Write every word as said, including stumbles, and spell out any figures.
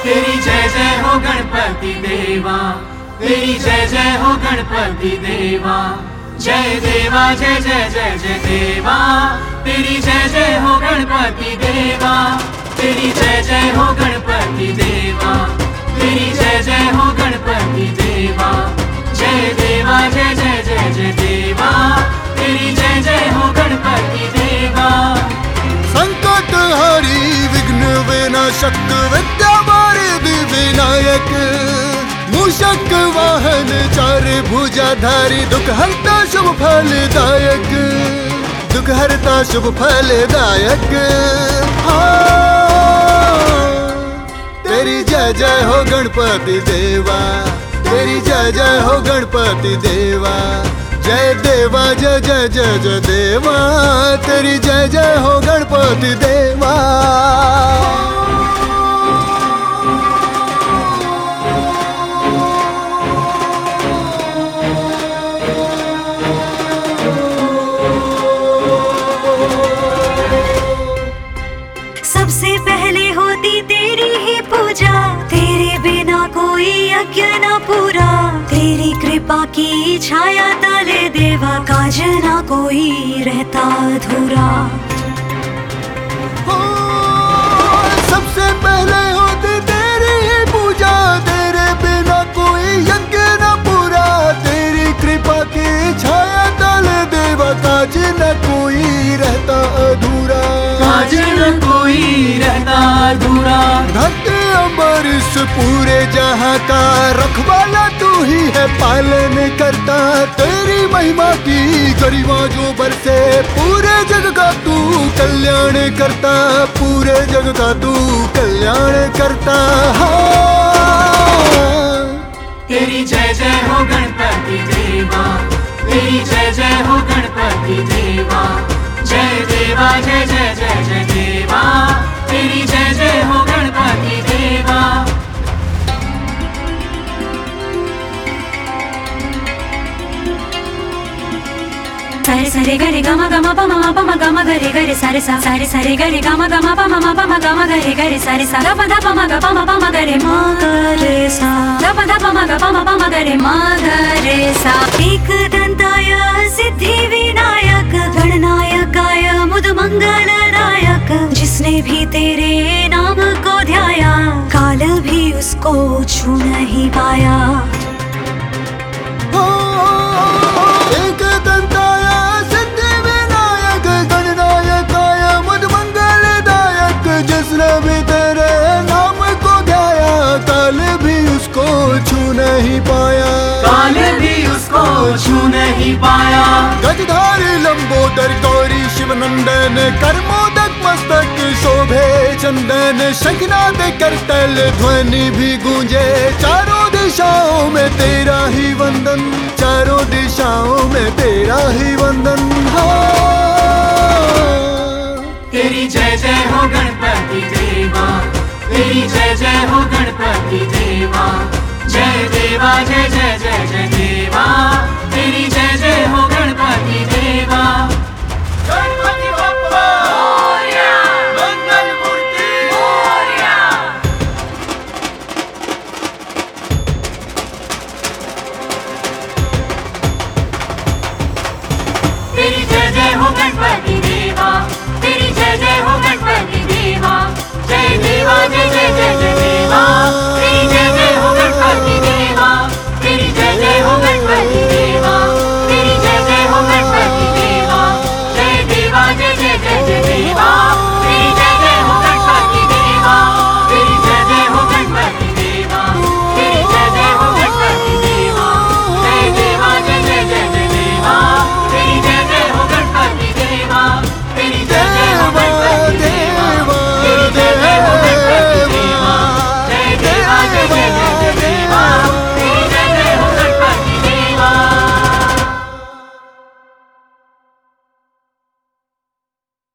तेरी जय जय हो गणपति देवा, तेरी जय जय हो गणपति देवा। जय देवा जय जय जय जय देवा, तेरी जय जय हो गणपति देवा। तेरी जय जय हो गणपति देवा, तेरी जय जय हो गणपति देवा। जय देवा जय जय जय जय देवा, तेरी जय जय हो गणपति देवा। संकट हरि विघ्न विनाशक विद्यावारिधि विनायक, मूषक वाहन चार भुजाधारी, दुख हरता शुभ फलदायक, दुख हरता शुभ फलदायक। तेरी जय जय हो गणपति देवा, तेरी जय जय हो गणपति देवा। जय देवा जय जय जय जय देवा, तेरी जय जय हो गणपति देवा। सबसे पहले होती तेरी ही पूजा, तेरे बिना कोई यज्ञ न पूरा। तेरी कृपा की छाया तले देवा, काज ना कोई रहता अधूरा। हो, सबसे पहले होती तेरी ही पूजा, तेरे बिना कोई यज्ञ न पूरा। तेरी कृपा की छाया तले देवा, काज न कोई रहता अधूरा, काज न कोई रहता अधूरा। धरती अम्बर इस पूरे जहां का रखवाला तू ही है, पालन करता तेरी महिमा की गरिमा जो बरसे। पूरे जग का तू कल्याण करता, पूरे जग का तू कल्याण करता। तेरी जय जय हो गणपति देवा, तेरी जय जय हो गणपति देवा। जय देवा जय जय जय जय देवा, तेरी जय जय हो गणपति देवा। सारे सारे गरे गमा गमा पमा पमा गमा गरे गरे सारे सा, सारे सारे गरे गमा गमा पमा पमा गमा गरे गरे सारे सा। ग पदा पमा ग पमा पमा गरे मा गरे सा, ग पदा पमा ग पमा पमा गरे मा गरे सा। एक दंताय सिद्धि विनायक, गणनायकाय मुद मंगलदायक। जिसने भी तेरे नाम को ध्याया, काल भी उसको छू नहीं पाया। एक दंताय सिद्धि विनायक, गणनायकाय मुद मंगलदायक। जिसने भी तेरे नाम को ध्याया, काल भी उसको छू नहीं पाया, काल भी उसको छू नहीं पाया। गजधारी लंबोदर गौरी शिव नंदन, कर्मोदक मस्तक शोभे चंदन। शंखनाद करतल ध्वनि भी गूंजे, चारों दिशाओं में तेरा ही वंदन, चारों दिशाओं में तेरा ही वंदन। तेरी जय जय हो गणपति देवा, तेरी जय जय हो गणपति देवा। जय देवा जय जय जय जय देवा, तेरी जय जय हो गणपति देवा। गणपति बप्पा मोरया, मंगल मूर्ति मोरया। तेरी जय जय हो गणपति